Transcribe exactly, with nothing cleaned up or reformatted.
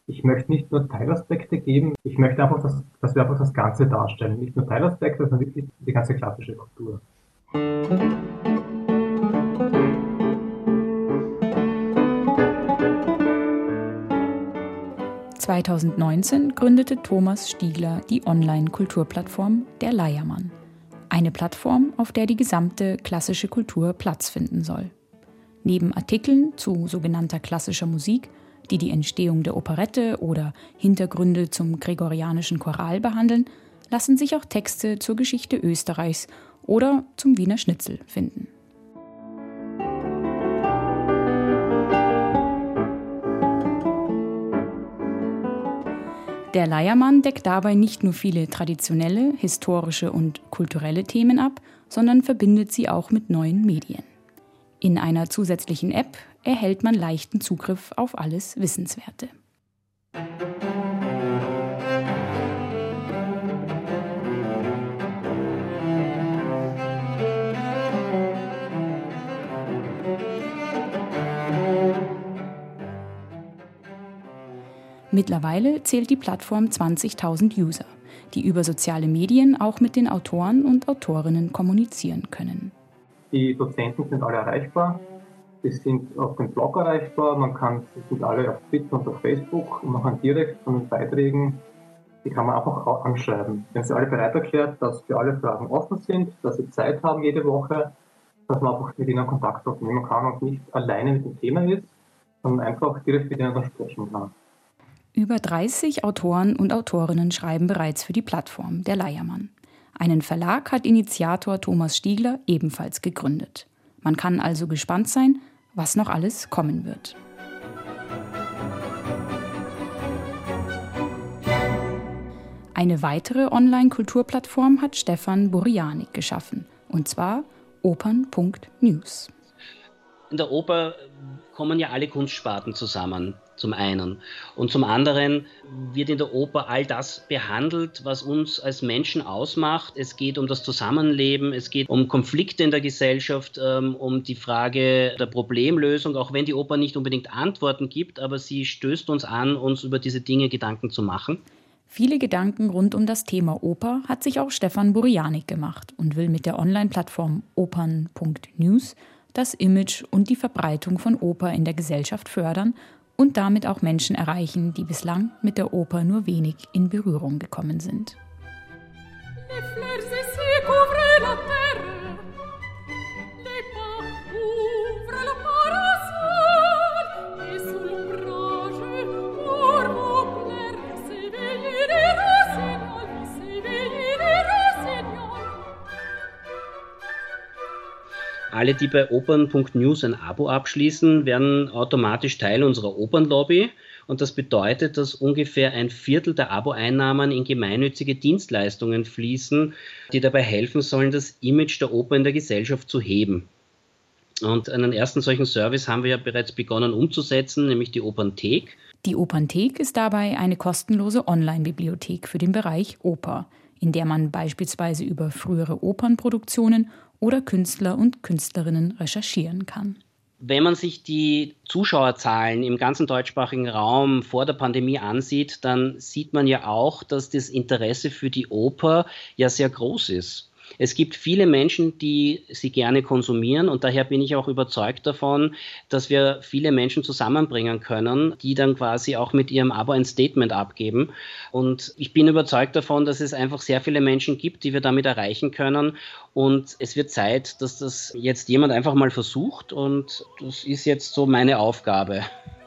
Ich möchte nicht nur Teilaspekte geben, ich möchte einfach, dass, dass wir einfach das Ganze darstellen. Nicht nur Teilaspekte, sondern wirklich die ganze klassische Kultur. zweitausendneunzehn gründete Thomas Stiegler die Online-Kulturplattform Der Leiermann. Eine Plattform, auf der die gesamte klassische Kultur Platz finden soll. Neben Artikeln zu sogenannter klassischer Musik, die die Entstehung der Operette oder Hintergründe zum gregorianischen Choral behandeln, lassen sich auch Texte zur Geschichte Österreichs oder zum Wiener Schnitzel finden. Der Leiermann deckt dabei nicht nur viele traditionelle, historische und kulturelle Themen ab, sondern verbindet sie auch mit neuen Medien. In einer zusätzlichen App erhält man leichten Zugriff auf alles Wissenswerte. Mittlerweile zählt die Plattform zwanzigtausend User, die über soziale Medien auch mit den Autoren und Autorinnen kommunizieren können. Die Dozenten sind alle erreichbar, die sind auf dem Blog erreichbar, man kann, die sind alle auf Twitter und auf Facebook und man kann direkt von den Beiträgen, die kann man einfach auch anschreiben. Wenn sie alle bereit erklärt, dass für alle Fragen offen sind, dass sie Zeit haben jede Woche, dass man einfach mit ihnen Kontakt aufnehmen kann und nicht alleine mit dem Thema ist, sondern einfach direkt mit ihnen sprechen kann. Über dreißig Autoren und Autorinnen schreiben bereits für die Plattform Der Leiermann. Einen Verlag hat Initiator Thomas Stiegler ebenfalls gegründet. Man kann also gespannt sein, was noch alles kommen wird. Eine weitere Online-Kulturplattform hat Stefan Burianik geschaffen, und zwar opern Punkt news. In der Oper kommen ja alle Kunstsparten zusammen, zum einen. Und zum anderen wird in der Oper all das behandelt, was uns als Menschen ausmacht. Es geht um das Zusammenleben, es geht um Konflikte in der Gesellschaft, um die Frage der Problemlösung, auch wenn die Oper nicht unbedingt Antworten gibt, aber sie stößt uns an, uns über diese Dinge Gedanken zu machen. Viele Gedanken rund um das Thema Oper hat sich auch Stefan Burianik gemacht und will mit der Online-Plattform opern Punkt news das Image und die Verbreitung von Oper in der Gesellschaft fördern und damit auch Menschen erreichen, die bislang mit der Oper nur wenig in Berührung gekommen sind. Alle, die bei opern Punkt news ein Abo abschließen, werden automatisch Teil unserer Opernlobby. Und das bedeutet, dass ungefähr ein Viertel der Abo-Einnahmen in gemeinnützige Dienstleistungen fließen, die dabei helfen sollen, das Image der Oper in der Gesellschaft zu heben. Und einen ersten solchen Service haben wir ja bereits begonnen umzusetzen, nämlich die Opernthek. Die Opernthek ist dabei eine kostenlose Online-Bibliothek für den Bereich Oper, in der man beispielsweise über frühere Opernproduktionen oder Künstler und Künstlerinnen recherchieren kann. Wenn man sich die Zuschauerzahlen im ganzen deutschsprachigen Raum vor der Pandemie ansieht, dann sieht man ja auch, dass das Interesse für die Oper ja sehr groß ist. Es gibt viele Menschen, die sie gerne konsumieren und daher bin ich auch überzeugt davon, dass wir viele Menschen zusammenbringen können, die dann quasi auch mit ihrem Abo ein Statement abgeben. Und ich bin überzeugt davon, dass es einfach sehr viele Menschen gibt, die wir damit erreichen können. Und es wird Zeit, dass das jetzt jemand einfach mal versucht und das ist jetzt so meine Aufgabe.